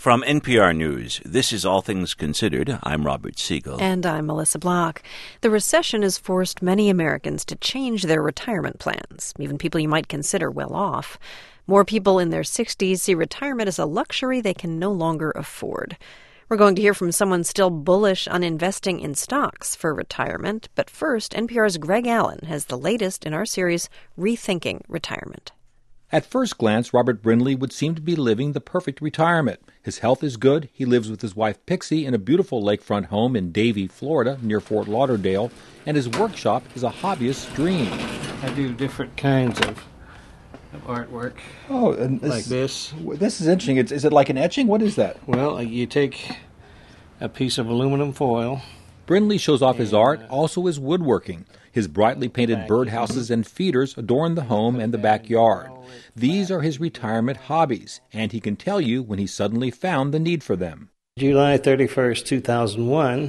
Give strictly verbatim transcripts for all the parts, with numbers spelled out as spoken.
From N P R News, this is All Things Considered. I'm Robert Siegel. And I'm Melissa Block. The recession has forced many Americans to change their retirement plans, even people you might consider well off. More people in their sixties see retirement as a luxury they can no longer afford. We're going to hear from someone still bullish on investing in stocks for retirement. But first, N P R's Greg Allen has the latest in our series, Rethinking Retirement. At first glance, Robert Brindley would seem to be living the perfect retirement. His health is good. He lives with his wife Pixie in a beautiful lakefront home in Davie, Florida, near Fort Lauderdale, and his workshop is a hobbyist's dream. I do different kinds of, of artwork. Oh, and this, like this. This is interesting. It's, is it like an etching? What is that? Well, you take a piece of aluminum foil. Brindley shows off his art, also his woodworking. His brightly painted birdhouses and feeders adorn the home and the backyard. These are his retirement hobbies, and he can tell you when he suddenly found the need for them. July thirty-first, two thousand one,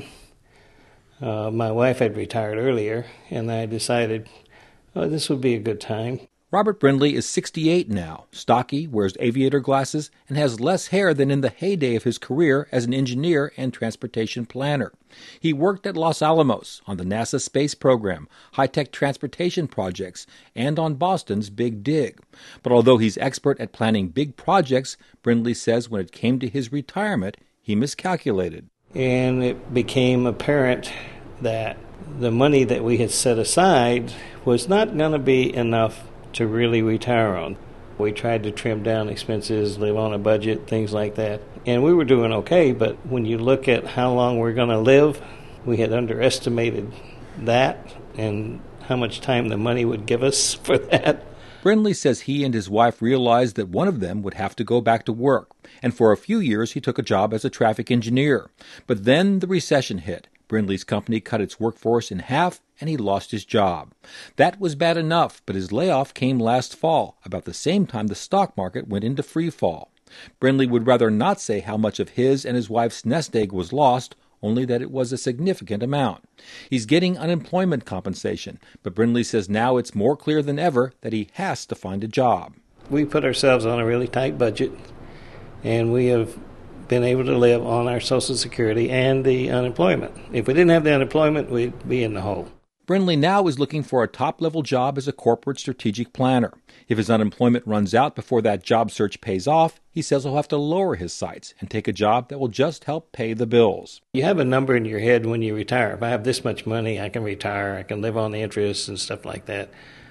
uh, my wife had retired earlier, and I decided, oh, this would be a good time. Robert Brindley is sixty-eight now, stocky, wears aviator glasses, and has less hair than in the heyday of his career as an engineer and transportation planner. He worked at Los Alamos, on the NASA space program, high-tech transportation projects, and on Boston's Big Dig. But although he's expert at planning big projects, Brindley says when it came to his retirement, he miscalculated. And it became apparent that the money that we had set aside was not going to be enough to really retire on. We tried to trim down expenses, live on a budget, things like that. And we were doing okay, but when you look at how long we're going to live, we had underestimated that and how much time the money would give us for that. Brindley says he and his wife realized that one of them would have to go back to work, and for a few years he took a job as a traffic engineer. But then the recession hit. Brindley's company cut its workforce in half, and he lost his job. That was bad enough, but his layoff came last fall, about the same time the stock market went into free fall. Brindley would rather not say how much of his and his wife's nest egg was lost, only that it was a significant amount. He's getting unemployment compensation, but Brindley says now it's more clear than ever that he has to find a job. We put ourselves on a really tight budget, and we have been able to live on our Social Security and the unemployment. If we didn't have the unemployment, we'd be in the hole. Brindley now is looking for a top-level job as a corporate strategic planner. If his unemployment runs out before that job search pays off, he says he'll have to lower his sights and take a job that will just help pay the bills. You have a number in your head when you retire. If I have this much money, I can retire. I can live on the interest and stuff like that.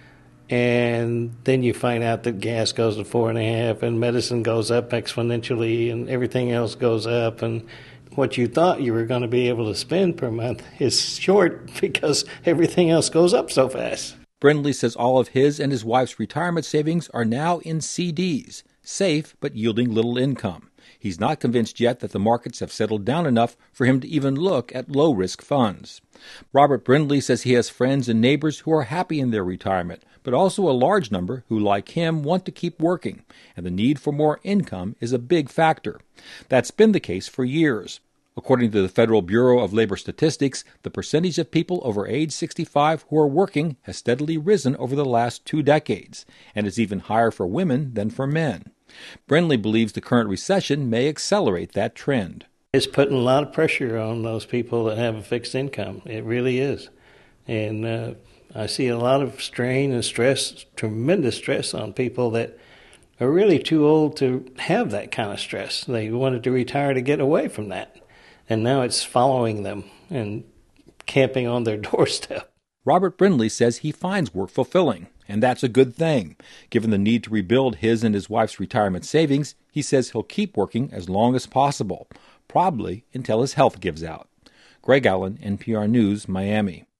And then you find out that gas goes to four and a half and medicine goes up exponentially and everything else goes up, and what you thought you were going to be able to spend per month is short because everything else goes up so fast. Brindley says all of his and his wife's retirement savings are now in C Ds, safe but yielding little income. He's not convinced yet that the markets have settled down enough for him to even look at low-risk funds. Robert Brindley says he has friends and neighbors who are happy in their retirement, but also a large number who, like him, want to keep working, and the need for more income is a big factor. That's been the case for years. According to the Federal Bureau of Labor Statistics, the percentage of people over age sixty-five who are working has steadily risen over the last two decades, and is even higher for women than for men. Brindley believes the current recession may accelerate that trend. It's putting a lot of pressure on those people that have a fixed income. It really is. And uh, I see a lot of strain and stress, tremendous stress on people that are really too old to have that kind of stress. They wanted to retire to get away from that. And now it's following them and camping on their doorstep. Robert Brindley says he finds work fulfilling, and that's a good thing. Given the need to rebuild his and his wife's retirement savings, he says he'll keep working as long as possible, probably until his health gives out. Greg Allen, N P R News, Miami.